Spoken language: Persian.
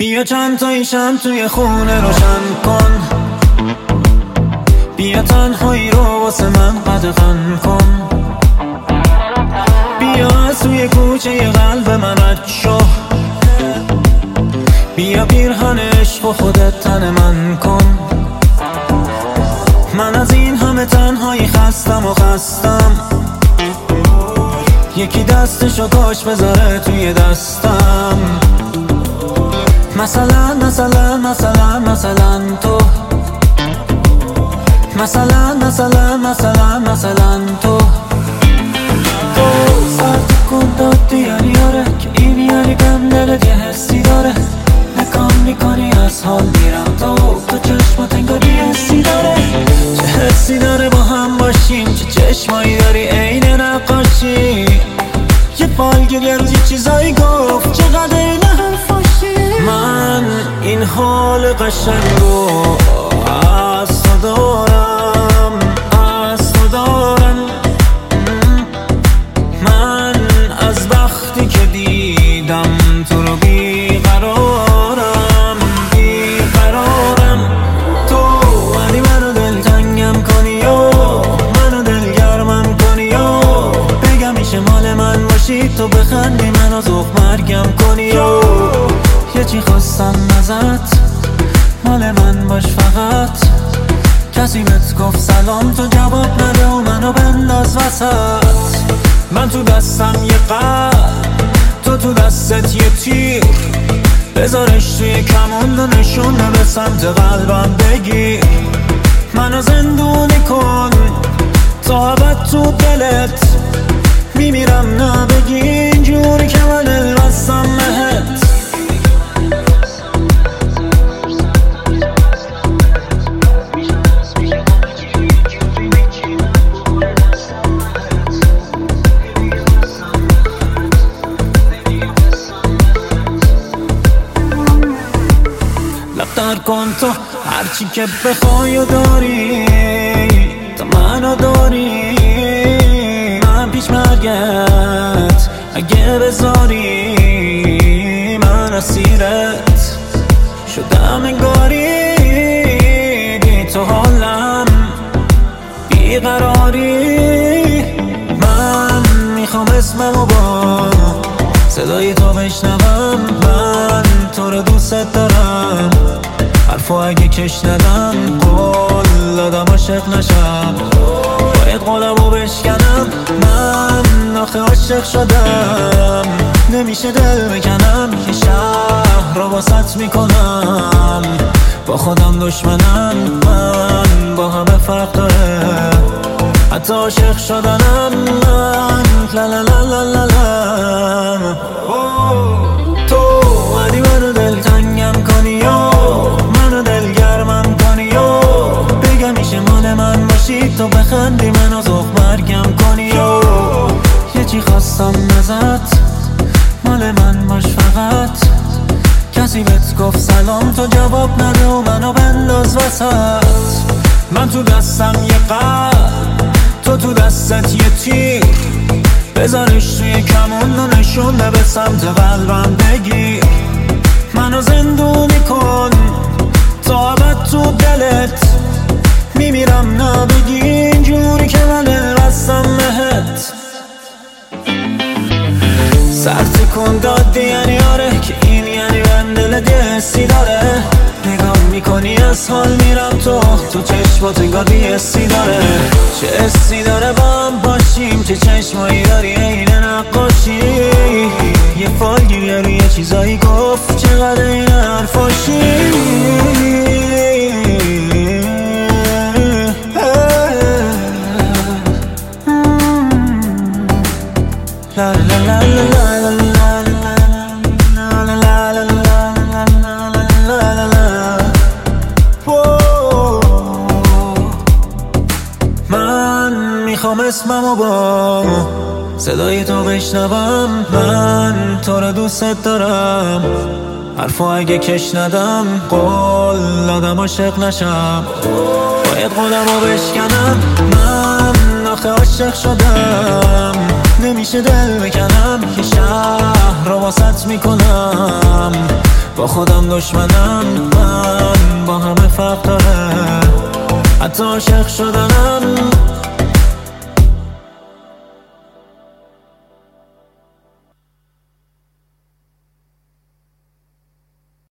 بیا چند تایی شم توی خونه روشن کن، بیا تنهایی رو واسه من قدغن کن، بیا از توی کوچه قلب من رد شو، بیا پیرهن عشق و خودت تن من کن. من از این همه تنهایی خستم و خستم، یکی دستشو کاش بذاره توی دستم. مثلا مثلا مثلا مثلا تو، مثلا مثلا مثلا مثلا تو سرد کن دادی یعنی آره که این یعنی بهم دلت یه حسی داره. نکام میکنی از حال میرم تو چشمات انگار یه حسی داره. چه حسی داره با هم باشیم، چه چشمایی داری عین نقاشی. یه فالگیر یه روزی چیزایی گفت چقدر این حرفاشی. من این حال قشنگو از تو دارم، از تو دارم. من از وقتی که دیدم تو رو بیقرارم، بیقرارم. تو ولی منو دلتنگم کنی و منو دلگرمم کنی و بگم میشه مال من باشی، تو بخندی منو ذوق مرگم کنی و یه چی خواستم ازت، مال من باش فقط. کسی بهت گفت سلام تو جواب نده و منو بنداز وسط. من تو دستم یه قلب، تو دستت یه تیر، بذارش توی کمون و نشونه به سمت قلبم بگیر. منو زندونی کن تا ابد تو دلت، میمیرم نبگی اینجوری که من البستم بهت. لفتر کن تو هرچی که بخوای و داری، تو منو داری. من پیش مرگت اگه بذاری، من اسیرت شدم انگاری. بی تو حالم بیقراری. من میخوام اسممو با صدای تو بشنوم. من تو رو دوست دارم، حرفو اگه کش ندم قول دادم عاشق نشم. باید قولمو بشکنم، من آخه عاشق شدم. نمیشه دل بکنم، یه شهر رو واسط میکنم. با خودم دشمنم، من با همه فرق داره. حتی عاشق شدنم من لا لا لا لا لا لا. تو ولی منو دلتنگم کنی و منو دلگرمم کنی و بگم میشه مال من باشی، تو بخندی منو ذوق مرگم کنی و یه چی خواستم ازت، مال من باش فقط. کسی بهت گفت سلام تو جواب نده و منو بنداز وسط. من تو دستم یه قلب، تو دستت یه تیر، بذارش توی کمون و نشونه به سمت قلبم بگیر. منو زندونی کن تا ابد تو دلت، میمیرم نبگی اینجوری که من البستم بهت. سرد کن دادی یعنی آره که این یعنی من دلت یه حسی داره. نگاه میکنی از حال میرم تو چشمات انگار یه حسی داره. چه حسی داره با هم باشیم، چه چشمایی داری عین نقاشی. یه فالگیر یه روی چیزایی گفت چقدر این حرفاشی. لا لا لا لا لا. میخوام اسممو با صدای تو بشنوم. من تو رو دوست دارم، حرفو اگه کش ندم قول دادم عاشق نشم. باید قولمو بشکنم، من آخه عاشق شدم. نمیشه دل بکنم، یه شهر رو واسط میکنم. با خودم دشمنم، من با همه فرق داره. حتی عاشق شدنم